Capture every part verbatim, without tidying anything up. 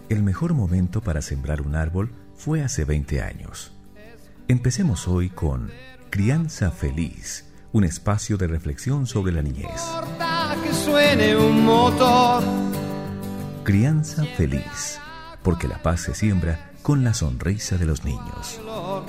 El mejor momento para sembrar un árbol fue hace veinte años. Empecemos hoy con Crianza Feliz, un espacio de reflexión sobre la niñez. Que suene un motor. Crianza Feliz, porque la paz se siembra con la sonrisa de los niños.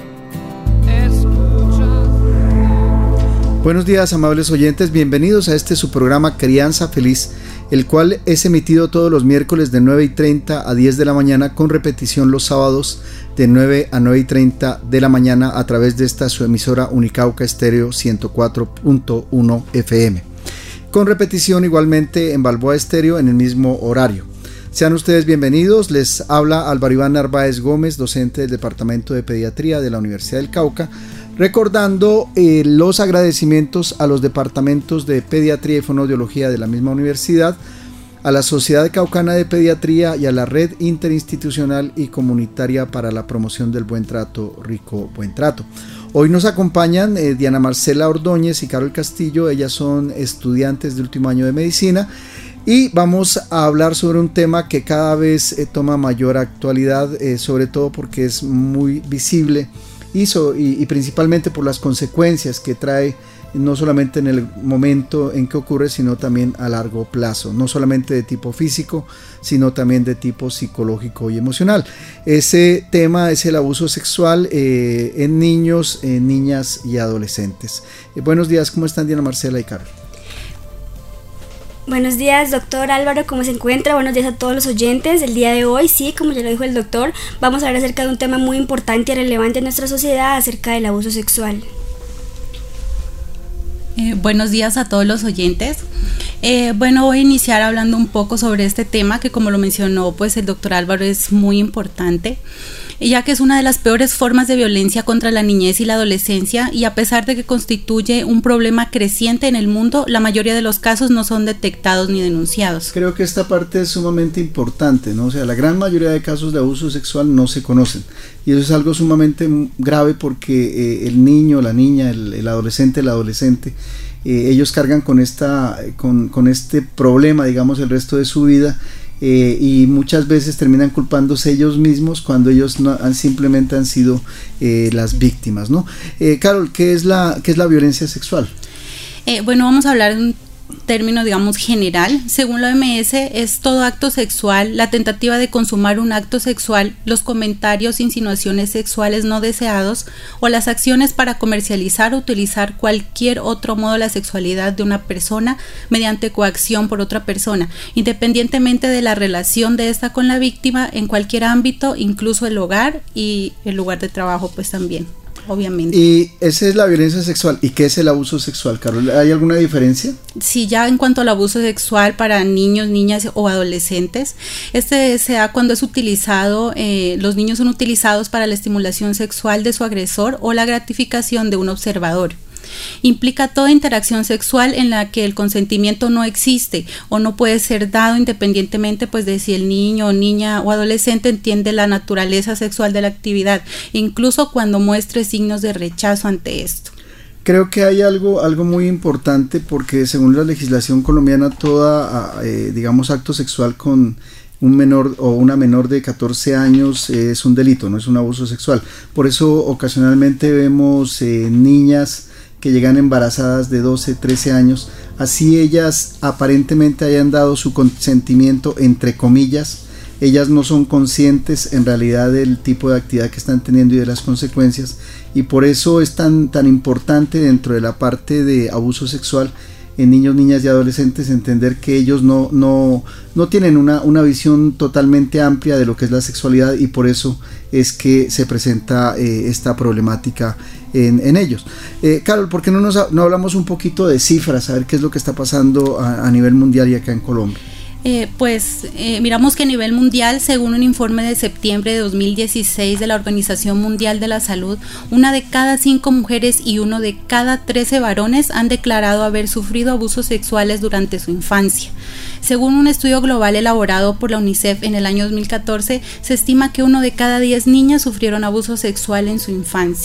Buenos días, amables oyentes, bienvenidos a este su programa Crianza Feliz, el cual es emitido todos los miércoles de nueve y treinta a diez de la mañana, con repetición los sábados de nueve a nueve y treinta de la mañana a través de esta su emisora Unicauca Estéreo ciento cuatro punto uno F M, con repetición igualmente en Balboa Estéreo en el mismo horario. Sean ustedes bienvenidos, les habla Álvaro Iván Narváez Gómez, docente del Departamento de Pediatría de la Universidad del Cauca, recordando eh, los agradecimientos a los departamentos de Pediatría y Fonoaudiología de la misma universidad, a la Sociedad Caucana de Pediatría y a la Red Interinstitucional y Comunitaria para la Promoción del Buen Trato, Rico Buen Trato. Hoy nos acompañan eh, Diana Marcela Ordóñez y Carol Castillo, ellas son estudiantes de último año de medicina, y vamos a hablar sobre un tema que cada vez eh, toma mayor actualidad, eh, sobre todo porque es muy visible y, so, y, y principalmente por las consecuencias que trae, no solamente en el momento en que ocurre, sino también a largo plazo, no solamente de tipo físico, sino también de tipo psicológico y emocional. Ese tema es el abuso sexual eh, en niños, en niñas y adolescentes. Eh, buenos días, ¿cómo están Diana Marcela y Carol? Buenos días, doctor Álvaro, ¿cómo se encuentra? Buenos días a todos los oyentes. El día de hoy, sí, como ya lo dijo el doctor, vamos a hablar acerca de un tema muy importante y relevante en nuestra sociedad, acerca del abuso sexual. Eh, buenos días a todos los oyentes. Eh, bueno, voy a iniciar hablando un poco sobre este tema que, como lo mencionó pues el doctor Álvaro, es muy importante, ya que es una de las peores formas de violencia contra la niñez y la adolescencia, y a pesar de que constituye un problema creciente en el mundo, la mayoría de los casos no son detectados ni denunciados. Creo que esta parte es sumamente importante, ¿no? O sea, la gran mayoría de casos de abuso sexual no se conocen, y eso es algo sumamente grave porque eh, el niño, la niña, el, el adolescente, la adolescente, eh, ellos cargan con, esta, con, con este problema, digamos, el resto de su vida. Eh, y muchas veces terminan culpándose ellos mismos cuando ellos no, han, simplemente han sido eh, las víctimas, ¿no? Eh, Carol, ¿qué es la, qué es la violencia sexual? Eh, bueno, vamos a hablar de un término, digamos, general. Según la O M S, es todo acto sexual, la tentativa de consumar un acto sexual, los comentarios, insinuaciones sexuales no deseados o las acciones para comercializar o utilizar cualquier otro modo la sexualidad de una persona mediante coacción por otra persona, independientemente de la relación de esta con la víctima, en cualquier ámbito, incluso el hogar y el lugar de trabajo, pues también. Obviamente. Y esa es la violencia sexual. ¿Y qué es el abuso sexual, Carol? ¿Hay alguna diferencia? Sí, ya en cuanto al abuso sexual para niños, niñas o adolescentes, este se da cuando es utilizado, eh, los niños son utilizados para la estimulación sexual de su agresor o la gratificación de un observador. Implica toda interacción sexual en la que el consentimiento no existe o no puede ser dado independientemente pues de si el niño, niña o adolescente entiende la naturaleza sexual de la actividad, incluso cuando muestre signos de rechazo ante esto. Creo que hay algo, algo muy importante porque según la legislación colombiana toda, eh, digamos, acto sexual con un menor o una menor de catorce años eh, es un delito, no es un abuso sexual. Por eso ocasionalmente vemos eh, niñas que llegan embarazadas de doce, trece años, así ellas aparentemente hayan dado su consentimiento, entre comillas, ellas no son conscientes en realidad del tipo de actividad que están teniendo y de las consecuencias, y por eso es tan, tan importante dentro de la parte de abuso sexual en niños, niñas y adolescentes entender que ellos no, no, no tienen una, una visión totalmente amplia de lo que es la sexualidad, y por eso es que se presenta eh, esta problemática en, en ellos. Eh, Carol, ¿por qué no, nos, no hablamos un poquito de cifras, a ver qué es lo que está pasando a, a nivel mundial y acá en Colombia? Eh, pues eh, miramos que a nivel mundial, según un informe de septiembre de dos mil dieciséis de la Organización Mundial de la Salud, una de cada cinco mujeres y uno de cada trece varones han declarado haber sufrido abusos sexuales durante su infancia. Según un estudio global elaborado por la UNICEF en el año dos mil catorce, se estima que uno de cada diez niñas sufrieron abuso sexual en su infancia.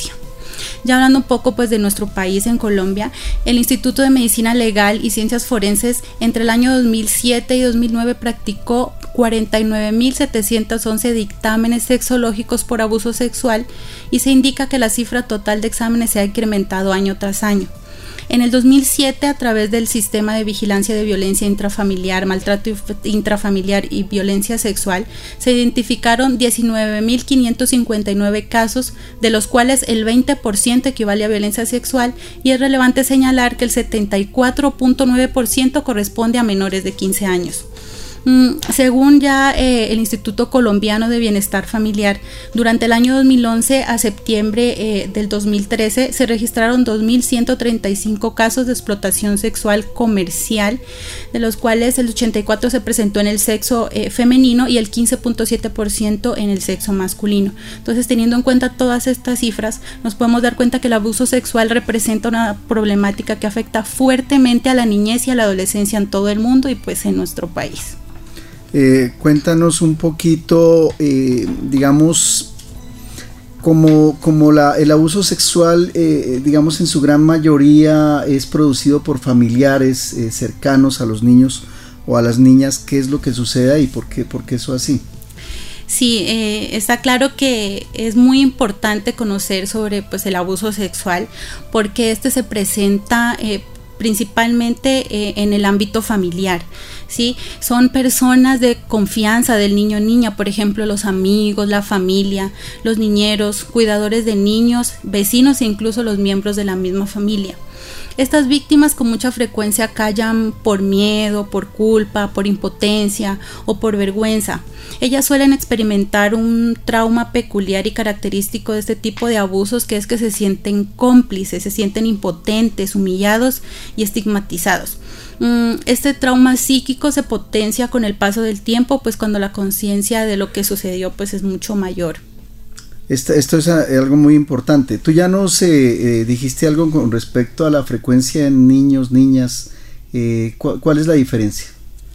Ya hablando un poco pues de nuestro país en Colombia, el Instituto de Medicina Legal y Ciencias Forenses entre el año dos mil siete y dos mil nueve practicó cuarenta y nueve mil setecientos once dictámenes sexológicos por abuso sexual y se indica que la cifra total de exámenes se ha incrementado año tras año. En el dos mil siete, a través del Sistema de Vigilancia de Violencia Intrafamiliar, Maltrato Intrafamiliar y Violencia Sexual, se identificaron diecinueve mil quinientos cincuenta y nueve casos, de los cuales el veinte por ciento equivale a violencia sexual, y es relevante señalar que el setenta y cuatro punto nueve por ciento corresponde a menores de quince años. Según ya eh, el Instituto Colombiano de Bienestar Familiar, durante el año dos mil once a septiembre eh, del dos mil trece se registraron dos mil ciento treinta y cinco casos de explotación sexual comercial, de los cuales el ochenta y cuatro por ciento se presentó en el sexo eh, femenino y el quince punto siete por ciento en el sexo masculino. Entonces, teniendo en cuenta todas estas cifras, nos podemos dar cuenta que el abuso sexual representa una problemática que afecta fuertemente a la niñez y a la adolescencia en todo el mundo y pues en nuestro país. Eh, cuéntanos un poquito, eh, digamos, como, como la, el abuso sexual, eh, digamos, en su gran mayoría es producido por familiares eh, cercanos a los niños o a las niñas. ¿Qué es lo que sucede ahí? ¿Por qué, por qué eso así? Sí, eh, está claro que es muy importante conocer sobre pues, el abuso sexual, porque este se presenta eh, principalmente eh, en el ámbito familiar. ¿Sí? Son personas de confianza del niño o niña, por ejemplo, los amigos, la familia, los niñeros, cuidadores de niños, vecinos e incluso los miembros de la misma familia. Estas víctimas con mucha frecuencia callan por miedo, por culpa, por impotencia o por vergüenza. Ellas suelen experimentar un trauma peculiar y característico de este tipo de abusos, que es que se sienten cómplices, se sienten impotentes, humillados y estigmatizados. Este trauma psíquico se potencia con el paso del tiempo, pues cuando la conciencia de lo que sucedió pues es mucho mayor. Esto, esto es algo muy importante. Tú ya nos eh, eh, dijiste algo con respecto a la frecuencia en niños, niñas. Eh, ¿cu- ¿Cuál es la diferencia?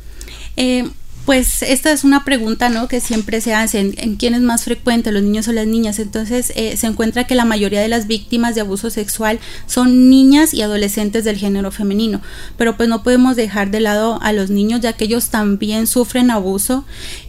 Eh, Pues esta es una pregunta, ¿no?, que siempre se hace, ¿en, en quién es más frecuente, los niños o las niñas? Entonces eh, se encuentra que la mayoría de las víctimas de abuso sexual son niñas y adolescentes del género femenino, pero pues no podemos dejar de lado a los niños, ya que ellos también sufren abuso,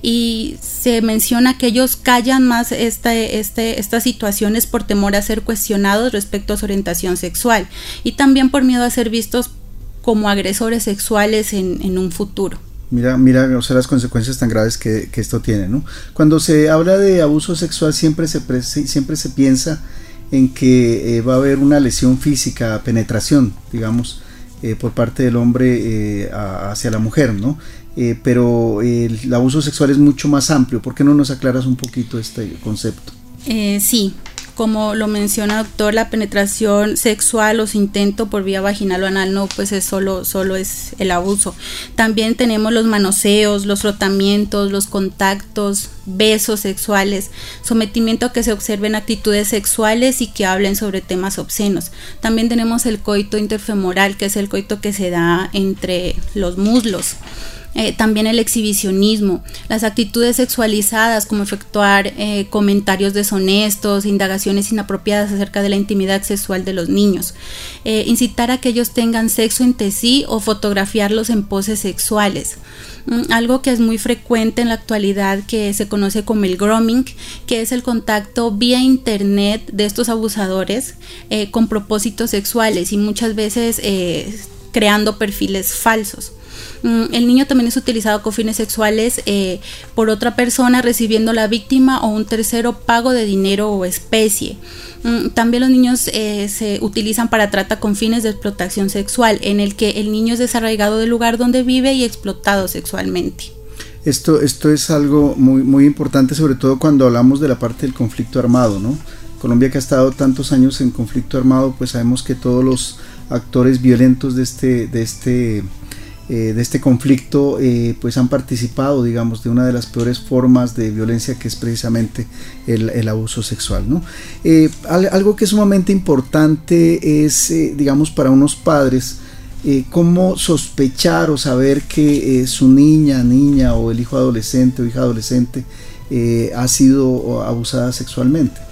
y se menciona que ellos callan más este, este, estas situaciones por temor a ser cuestionados respecto a su orientación sexual, y también por miedo a ser vistos como agresores sexuales en, en un futuro. Mira, mira, o sea, las consecuencias tan graves que, que esto tiene, ¿no? Cuando se habla de abuso sexual siempre se, pre- siempre se piensa en que eh, va a haber una lesión física, penetración, digamos, eh, por parte del hombre eh, a, hacia la mujer, ¿no? Eh, pero eh, el abuso sexual es mucho más amplio. ¿Por qué no nos aclaras un poquito este concepto? Eh, sí. Como lo menciona, doctor, la penetración sexual o su intento por vía vaginal o anal no, pues es solo, solo es el abuso. También tenemos los manoseos, los frotamientos, los contactos, besos sexuales, sometimiento a que se observen actitudes sexuales y que hablen sobre temas obscenos. También tenemos el coito interfemoral, que es el coito que se da entre los muslos. Eh, también el exhibicionismo, las actitudes sexualizadas como efectuar eh, comentarios deshonestos, indagaciones inapropiadas acerca de la intimidad sexual de los niños, eh, incitar a que ellos tengan sexo entre sí o fotografiarlos en poses sexuales. Mm, algo que es muy frecuente en la actualidad, que se conoce como el grooming, que es el contacto vía internet de estos abusadores eh, con propósitos sexuales y muchas veces eh, creando perfiles falsos. El niño también es utilizado con fines sexuales eh, por otra persona, recibiendo la víctima o un tercero pago de dinero o especie. También los niños eh, se utilizan para trata con fines de explotación sexual, en el que el niño es desarraigado del lugar donde vive y explotado sexualmente. Esto, esto es algo muy, muy importante, sobre todo cuando hablamos de la parte del conflicto armado, ¿no? Colombia, que ha estado tantos años en conflicto armado, pues sabemos que todos los actores violentos de este, de este Eh, de este conflicto eh, pues han participado, digamos, de una de las peores formas de violencia, que es precisamente el, el abuso sexual, ¿no? Eh, algo que es sumamente importante es, eh, digamos, para unos padres, eh, cómo sospechar o saber que eh, su niña, niña o el hijo adolescente o hija adolescente eh, ha sido abusada sexualmente.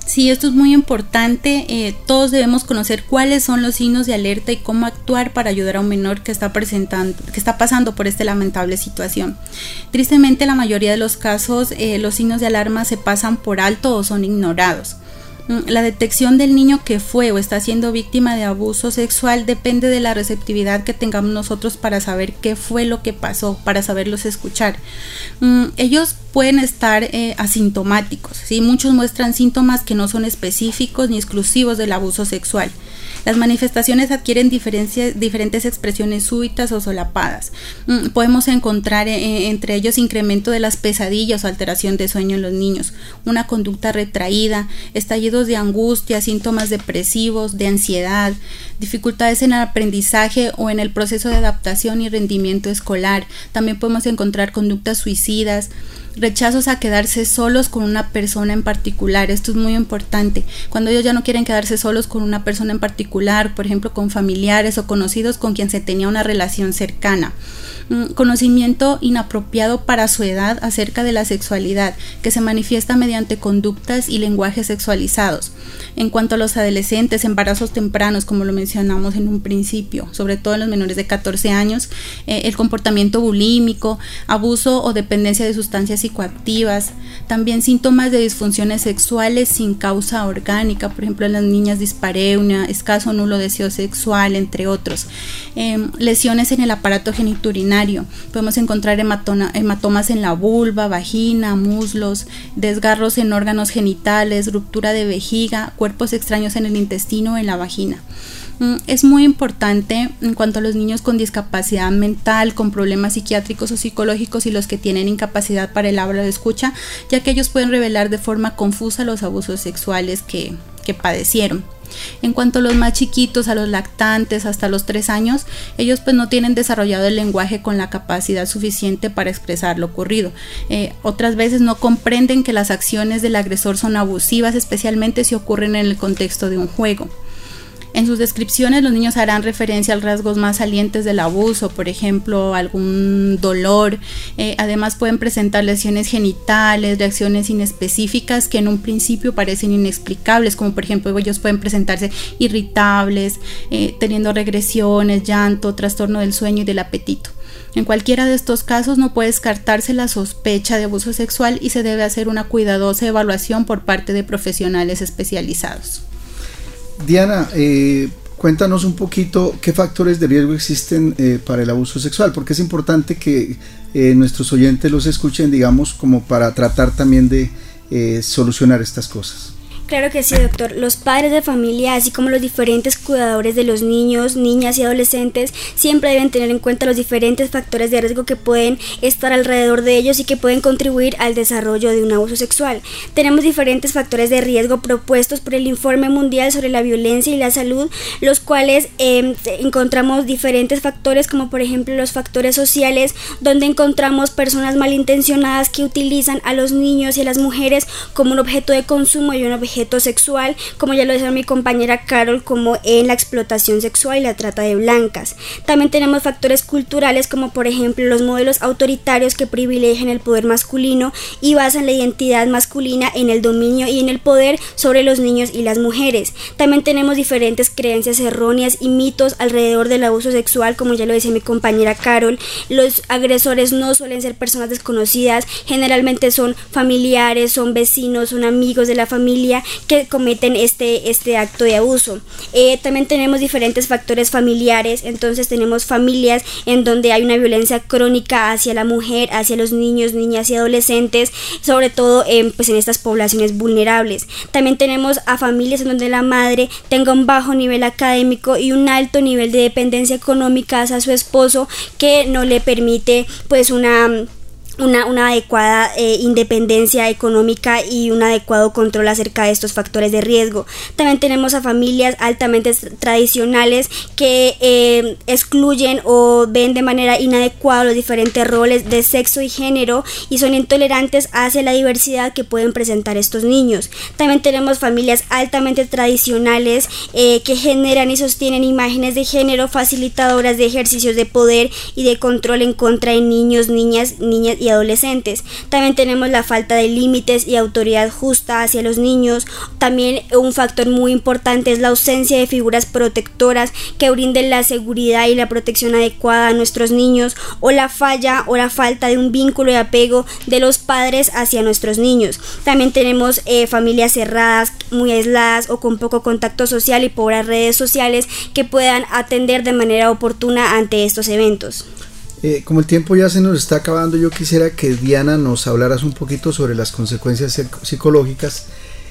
Sí, esto es muy importante. Eh, todos debemos conocer cuáles son los signos de alerta y cómo actuar para ayudar a un menor que está presentando, que está pasando por esta lamentable situación. Tristemente, la mayoría de los casos, eh, los signos de alarma se pasan por alto o son ignorados. La detección del niño que fue o está siendo víctima de abuso sexual depende de la receptividad que tengamos nosotros para saber qué fue lo que pasó, para saberlos escuchar. Mm, ellos pueden estar eh, asintomáticos, ¿sí? Muchos muestran síntomas que no son específicos ni exclusivos del abuso sexual. Las manifestaciones adquieren diferentes expresiones súbitas o solapadas. Mm, podemos encontrar eh, entre ellos incremento de las pesadillas o alteración de sueño en los niños, una conducta retraída, estallidos de angustia, síntomas depresivos, de ansiedad, dificultades en el aprendizaje o en el proceso de adaptación y rendimiento escolar. También podemos encontrar conductas suicidas, rechazos a quedarse solos con una persona en particular. Esto es muy importante. Cuando ellos ya no quieren quedarse solos con una persona en particular, por ejemplo con familiares o conocidos con quien se tenía una relación cercana. Mm, conocimiento inapropiado para su edad acerca de la sexualidad, que se manifiesta mediante conductas y lenguajes sexualizados. En cuanto a los adolescentes, embarazos tempranos, como lo mencionamos en un principio, sobre todo en los menores de catorce años, eh, el comportamiento bulímico, abuso o dependencia de sustancias psicoactivas, también síntomas de disfunciones sexuales sin causa orgánica, por ejemplo en las niñas dispareunia, escaso o nulo deseo sexual, entre otros. Eh, lesiones en el aparato geniturinario, podemos encontrar hematona, hematomas en la vulva, vagina, muslos, desgarros en órganos genitales, ruptura de vejiga, cuerpos extraños en el intestino o en la vagina. Es muy importante en cuanto a los niños con discapacidad mental, con problemas psiquiátricos o psicológicos y los que tienen incapacidad para el habla o escucha, ya que ellos pueden revelar de forma confusa los abusos sexuales que, que padecieron. En cuanto a los más chiquitos, a los lactantes hasta los tres años, ellos pues no tienen desarrollado el lenguaje con la capacidad suficiente para expresar lo ocurrido. Eh, otras veces no comprenden que las acciones del agresor son abusivas, especialmente si ocurren en el contexto de un juego. En sus descripciones los niños harán referencia a rasgos más salientes del abuso, por ejemplo, algún dolor. Eh, además pueden presentar lesiones genitales, reacciones inespecíficas que en un principio parecen inexplicables, como por ejemplo ellos pueden presentarse irritables, eh, teniendo regresiones, llanto, trastorno del sueño y del apetito. En cualquiera de estos casos no puede descartarse la sospecha de abuso sexual y se debe hacer una cuidadosa evaluación por parte de profesionales especializados. Diana, eh, cuéntanos un poquito qué factores de riesgo existen eh, para el abuso sexual, porque es importante que eh, nuestros oyentes los escuchen, digamos, como para tratar también de eh, solucionar estas cosas. Claro que sí, doctor. Los padres de familia, así como los diferentes cuidadores de los niños, niñas y adolescentes, siempre deben tener en cuenta los diferentes factores de riesgo que pueden estar alrededor de ellos y que pueden contribuir al desarrollo de un abuso sexual. Tenemos diferentes factores de riesgo propuestos por el Informe Mundial sobre la Violencia y la Salud, los cuales eh, encontramos diferentes factores, como por ejemplo los factores sociales, donde encontramos personas malintencionadas que utilizan a los niños y a las mujeres como un objeto de consumo y un objeto sexual, como ya lo decía mi compañera Carol, como en la explotación sexual y la trata de blancas. También tenemos factores culturales, como por ejemplo los modelos autoritarios que privilegian el poder masculino y basan la identidad masculina en el dominio y en el poder sobre los niños y las mujeres. También tenemos diferentes creencias erróneas y mitos alrededor del abuso sexual, como ya lo decía mi compañera Carol. Los agresores no suelen ser personas desconocidas, generalmente son familiares, son vecinos, son amigos de la familia que cometen este, este acto de abuso. Eh, también tenemos diferentes factores familiares, entonces tenemos familias en donde hay una violencia crónica hacia la mujer, hacia los niños, niñas y adolescentes, sobre todo eh, pues en estas poblaciones vulnerables. También tenemos a familias en donde la madre tenga un bajo nivel académico y un alto nivel de dependencia económica hacia su esposo, que no le permite pues una... Una, una adecuada eh, independencia económica y un adecuado control acerca de estos factores de riesgo. También tenemos a familias altamente tradicionales que eh, excluyen o ven de manera inadecuada los diferentes roles de sexo y género y son intolerantes hacia la diversidad que pueden presentar estos niños. También tenemos familias altamente tradicionales eh, que generan y sostienen imágenes de género facilitadoras de ejercicios de poder y de control en contra de niños, niñas, niñas y y adolescentes. También tenemos la falta de límites y autoridad justa hacia los niños. También un factor muy importante es la ausencia de figuras protectoras que brinden la seguridad y la protección adecuada a nuestros niños, o la falla o la falta de un vínculo de apego de los padres hacia nuestros niños. También tenemos eh, familias cerradas, muy aisladas o con poco contacto social y pobres redes sociales que puedan atender de manera oportuna ante estos eventos. Eh, como el tiempo ya se nos está acabando, yo quisiera que Diana nos hablaras un poquito sobre las consecuencias psicológicas.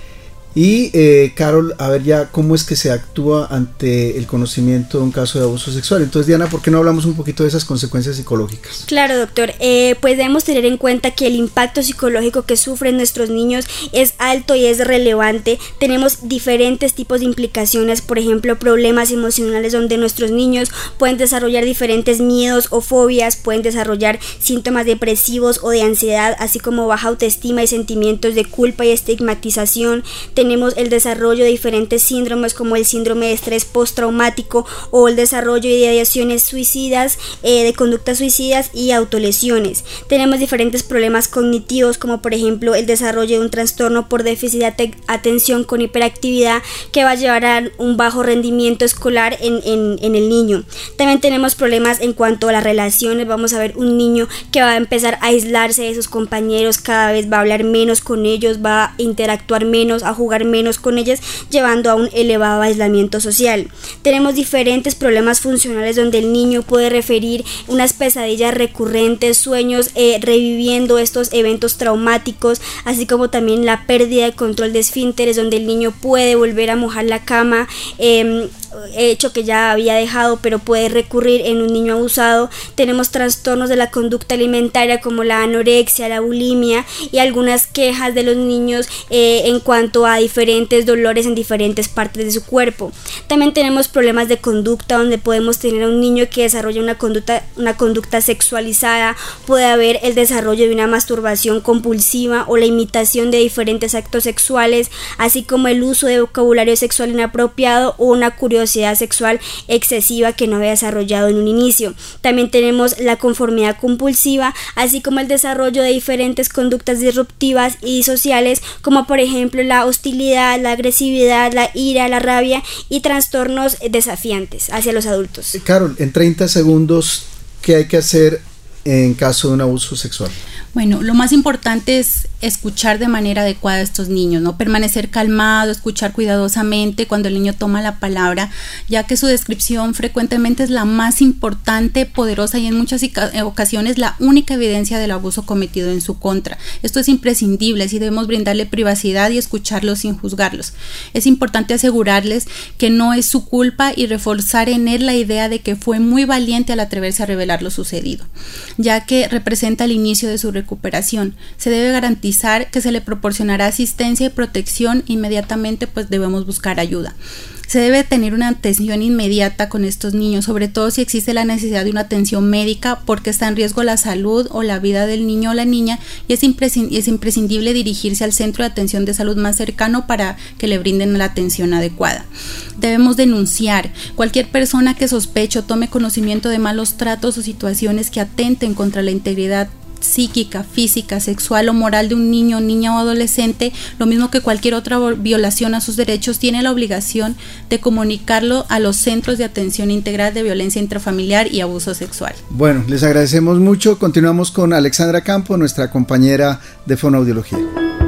Y eh, Carol, a ver ya cómo es que se actúa ante el conocimiento de un caso de abuso sexual. Entonces, Diana, ¿por qué no hablamos un poquito de esas consecuencias psicológicas? Claro, doctor. Eh, pues debemos tener en cuenta que el impacto psicológico que sufren nuestros niños es alto y es relevante. Tenemos diferentes tipos de implicaciones, por ejemplo, problemas emocionales donde nuestros niños pueden desarrollar diferentes miedos o fobias, pueden desarrollar síntomas depresivos o de ansiedad, así como baja autoestima y sentimientos de culpa y estigmatización. Tenemos el desarrollo de diferentes síndromes como el síndrome de estrés postraumático o el desarrollo de ideaciones suicidas, eh, de conductas suicidas y autolesiones. Tenemos diferentes problemas cognitivos como por ejemplo el desarrollo de un trastorno por déficit de at- atención con hiperactividad que va a llevar a un bajo rendimiento escolar en, en, en el niño. También tenemos problemas en cuanto a las relaciones. Vamos a ver un niño que va a empezar a aislarse de sus compañeros, cada vez va a hablar menos con ellos, va a interactuar menos, a jugar menos con ellas, llevando a un elevado aislamiento social. Tenemos diferentes problemas funcionales donde el niño puede referir unas pesadillas recurrentes, sueños eh, reviviendo estos eventos traumáticos, así como también la pérdida de control de esfínteres, donde el niño puede volver a mojar la cama, eh, hecho que ya había dejado, pero puede recurrir en un niño abusado. Tenemos trastornos de la conducta alimentaria como la anorexia, la bulimia y algunas quejas de los niños eh, en cuanto a diferentes dolores en diferentes partes de su cuerpo. También tenemos problemas de conducta donde podemos tener a un niño que desarrolla una conducta, una conducta sexualizada, puede haber el desarrollo de una masturbación compulsiva o la imitación de diferentes actos sexuales, así como el uso de vocabulario sexual inapropiado o una curiosidad sexual excesiva que no había desarrollado en un inicio. También tenemos la conformidad compulsiva, así como el desarrollo de diferentes conductas disruptivas y sociales, como por ejemplo la hostilidad, la agresividad, la ira, la rabia y trastornos desafiantes hacia los adultos. Carol, en treinta segundos, ¿qué hay que hacer en caso de un abuso sexual? Bueno, lo más importante es escuchar de manera adecuada a estos niños, ¿no? Permanecer calmado, escuchar cuidadosamente cuando el niño toma la palabra, ya que su descripción frecuentemente es la más importante, poderosa y en muchas ocasiones la única evidencia del abuso cometido en su contra. Esto es imprescindible, así debemos brindarle privacidad y escucharlos sin juzgarlos. Es importante asegurarles que no es su culpa y reforzar en él la idea de que fue muy valiente al atreverse a revelar lo sucedido, ya que representa el inicio de su recuperación. Se debe garantizar que se le proporcionará asistencia y protección. Inmediatamente pues debemos buscar ayuda. Se debe tener una atención inmediata con estos niños, sobre todo si existe la necesidad de una atención médica porque está en riesgo la salud o la vida del niño o la niña, y es, imprescind- es imprescindible dirigirse al centro de atención de salud más cercano para que le brinden la atención adecuada. Debemos denunciar cualquier persona que sospeche o tome conocimiento de malos tratos o situaciones que atenten contra la integridad psíquica, física, sexual o moral de un niño, niña o adolescente, lo mismo que cualquier otra violación a sus derechos. Tiene la obligación de comunicarlo a los centros de atención integral de violencia intrafamiliar y abuso sexual. Bueno, les agradecemos mucho. Continuamos con Alexandra Campo, nuestra compañera de Fonoaudiología.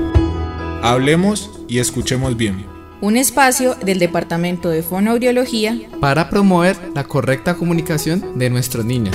Hablemos y escuchemos bien. Un espacio del Departamento de Fonoaudiología para promover la correcta comunicación de nuestros niños.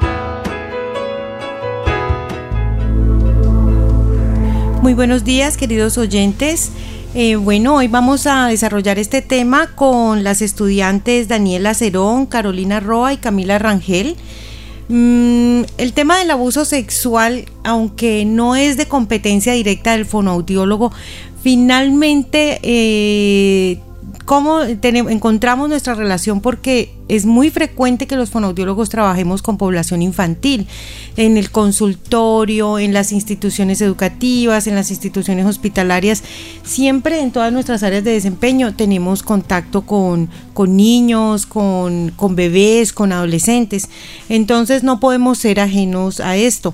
Muy buenos días, queridos oyentes. Eh, bueno, hoy vamos a desarrollar este tema con las estudiantes Daniela Cerón, Carolina Roa y Camila Rangel. Mm, el tema del abuso sexual, aunque no es de competencia directa del fonoaudiólogo, finalmente eh, ¿cómo tenemos, encontramos nuestra relación? Porque es muy frecuente que los fonoaudiólogos trabajemos con población infantil, en el consultorio, en las instituciones educativas, en las instituciones hospitalarias. Siempre en todas nuestras áreas de desempeño tenemos contacto con, con niños, con, con bebés, con adolescentes. Entonces no podemos ser ajenos a esto.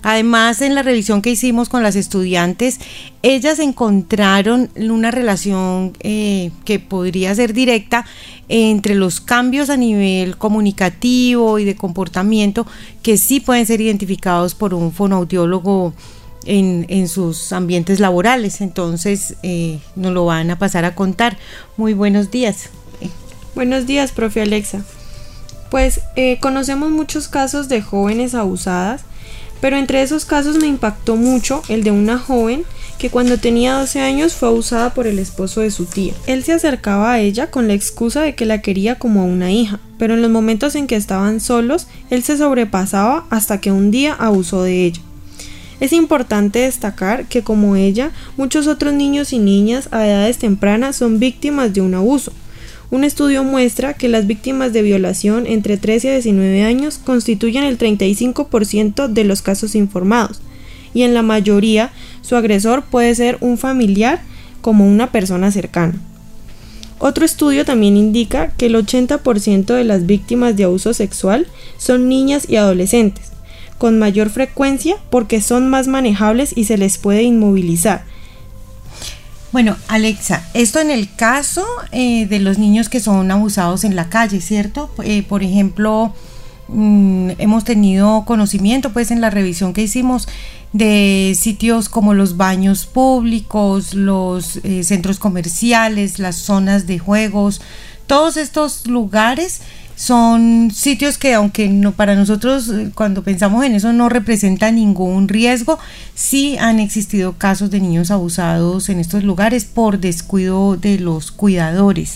Además, en la revisión que hicimos con las estudiantes, ellas encontraron una relación eh, que podría ser directa entre los cambios a nivel comunicativo y de comportamiento que sí pueden ser identificados por un fonoaudiólogo en, en sus ambientes laborales. Entonces, eh, nos lo van a pasar a contar. Muy buenos días. Buenos días, profe Alexa. Pues eh, conocemos muchos casos de jóvenes abusadas, pero entre esos casos me impactó mucho el de una joven que cuando tenía doce años fue abusada por el esposo de su tía. Él se acercaba a ella con la excusa de que la quería como a una hija, pero en los momentos en que estaban solos, él se sobrepasaba hasta que un día abusó de ella. Es importante destacar que como ella, muchos otros niños y niñas a edades tempranas son víctimas de un abuso. Un estudio muestra que las víctimas de violación entre trece a diecinueve años constituyen el treinta y cinco por ciento de los casos informados, y en la mayoría su agresor puede ser un familiar como una persona cercana. Otro estudio también indica que el ochenta por ciento de las víctimas de abuso sexual son niñas y adolescentes, con mayor frecuencia porque son más manejables y se les puede inmovilizar. Bueno, Alexa, esto en el caso eh, de los niños que son abusados en la calle, ¿cierto? Eh, por ejemplo, mmm, hemos tenido conocimiento pues en la revisión que hicimos de sitios como los baños públicos, los eh, centros comerciales, las zonas de juegos. Todos estos lugares son sitios que, aunque no, para nosotros cuando pensamos en eso no representa ningún riesgo, sí han existido casos de niños abusados en estos lugares por descuido de los cuidadores.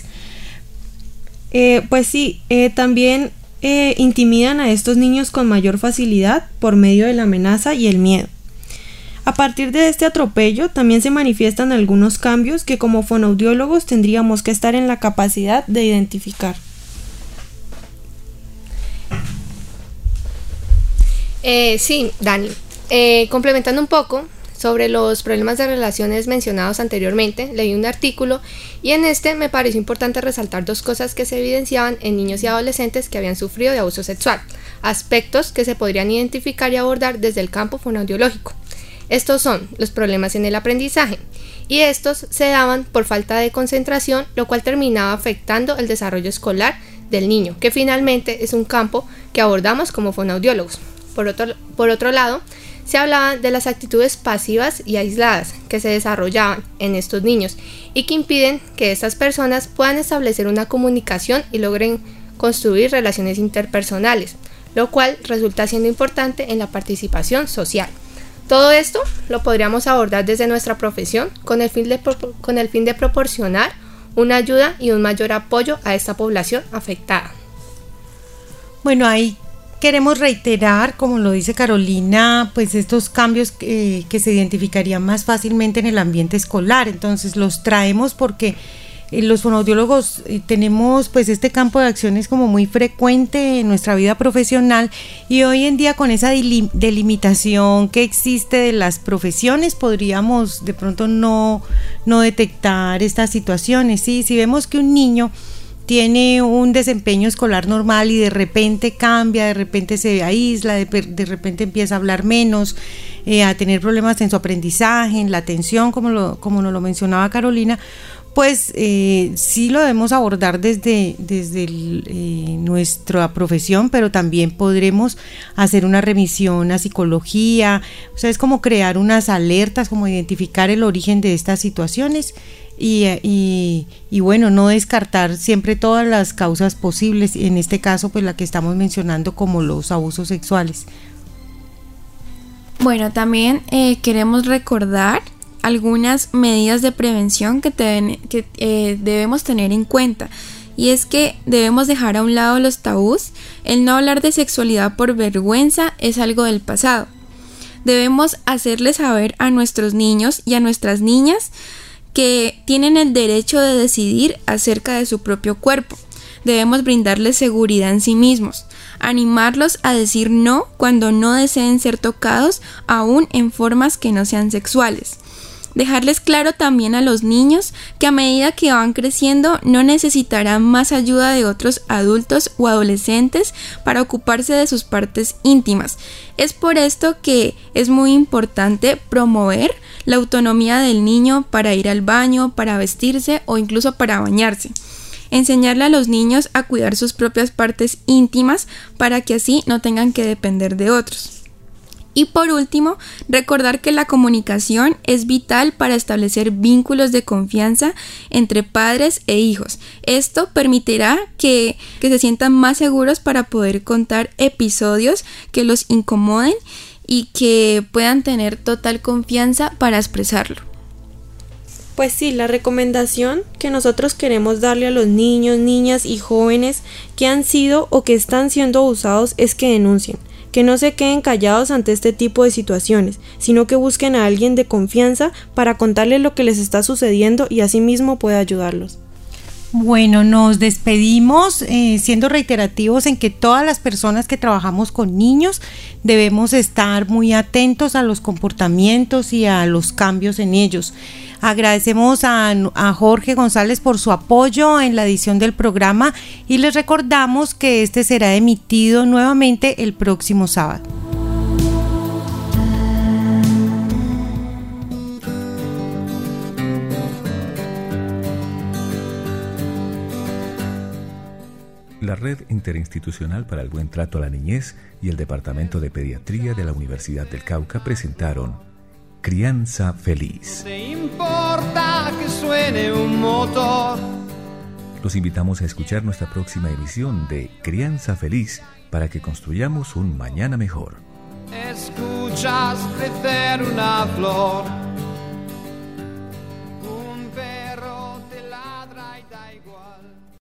Eh, pues sí, eh, también eh, intimidan a estos niños con mayor facilidad por medio de la amenaza y el miedo. A partir de este atropello también se manifiestan algunos cambios que como fonoaudiólogos tendríamos que estar en la capacidad de identificar. Eh, sí, Dani, eh, complementando un poco sobre los problemas de relaciones mencionados anteriormente, leí un artículo y en este me pareció importante resaltar dos cosas que se evidenciaban en niños y adolescentes que habían sufrido de abuso sexual, aspectos que se podrían identificar y abordar desde el campo fonoaudiológico. Estos son los problemas en el aprendizaje, y estos se daban por falta de concentración, lo cual terminaba afectando el desarrollo escolar del niño, que finalmente es un campo que abordamos como fonoaudiólogos. Por otro, por otro lado, se hablaba de las actitudes pasivas y aisladas que se desarrollaban en estos niños y que impiden que estas personas puedan establecer una comunicación y logren construir relaciones interpersonales, lo cual resulta siendo importante en la participación social. Todo esto lo podríamos abordar desde nuestra profesión con el fin de, con el fin de proporcionar una ayuda y un mayor apoyo a esta población afectada. Bueno, ahí queremos reiterar, como lo dice Carolina, pues estos cambios eh, que se identificarían más fácilmente en el ambiente escolar. Entonces los traemos porque eh, los fonoaudiólogos eh, tenemos pues este campo de acciones como muy frecuente en nuestra vida profesional, y hoy en día con esa delim- delimitación que existe de las profesiones podríamos de pronto no, no detectar estas situaciones. ¿Sí? Si vemos que un niño tiene un desempeño escolar normal y de repente cambia, de repente se aísla, de, de repente empieza a hablar menos, eh, a tener problemas en su aprendizaje, en la atención, como, lo, como nos lo mencionaba Carolina, pues eh, sí lo debemos abordar desde, desde el, eh, nuestra profesión, pero también podremos hacer una remisión a psicología. O sea, es como crear unas alertas, como identificar el origen de estas situaciones. Y, y, y bueno, no descartar siempre todas las causas posibles, en este caso pues la que estamos mencionando como los abusos sexuales. Bueno, también eh, queremos recordar algunas medidas de prevención que, te, que eh, debemos tener en cuenta, y es que debemos dejar a un lado los tabús. El no hablar de sexualidad por vergüenza es algo del pasado. Debemos hacerles saber a nuestros niños y a nuestras niñas que tienen el derecho de decidir acerca de su propio cuerpo. Debemos brindarles seguridad en sí mismos, animarlos a decir no cuando no deseen ser tocados, aún en formas que no sean sexuales. Dejarles claro también a los niños que a medida que van creciendo no necesitarán más ayuda de otros adultos o adolescentes para ocuparse de sus partes íntimas. Es por esto que es muy importante promover la autonomía del niño para ir al baño, para vestirse o incluso para bañarse. Enseñarle a los niños a cuidar sus propias partes íntimas para que así no tengan que depender de otros. Y por último, recordar que la comunicación es vital para establecer vínculos de confianza entre padres e hijos. Esto permitirá que, que se sientan más seguros para poder contar episodios que los incomoden y que puedan tener total confianza para expresarlo. Pues sí, la recomendación que nosotros queremos darle a los niños, niñas y jóvenes que han sido o que están siendo abusados es que denuncien. Que no se queden callados ante este tipo de situaciones, sino que busquen a alguien de confianza para contarles lo que les está sucediendo y asimismo pueda ayudarlos. Bueno, nos despedimos eh, siendo reiterativos en que todas las personas que trabajamos con niños debemos estar muy atentos a los comportamientos y a los cambios en ellos. Agradecemos a, a Jorge González por su apoyo en la edición del programa y les recordamos que este será emitido nuevamente el próximo sábado. La Red Interinstitucional para el Buen Trato a la Niñez y el Departamento de Pediatría de la Universidad del Cauca presentaron Crianza Feliz. No importa que suene un motor. Los invitamos a escuchar nuestra próxima emisión de Crianza Feliz para que construyamos un mañana mejor. Escuchas crecer una flor.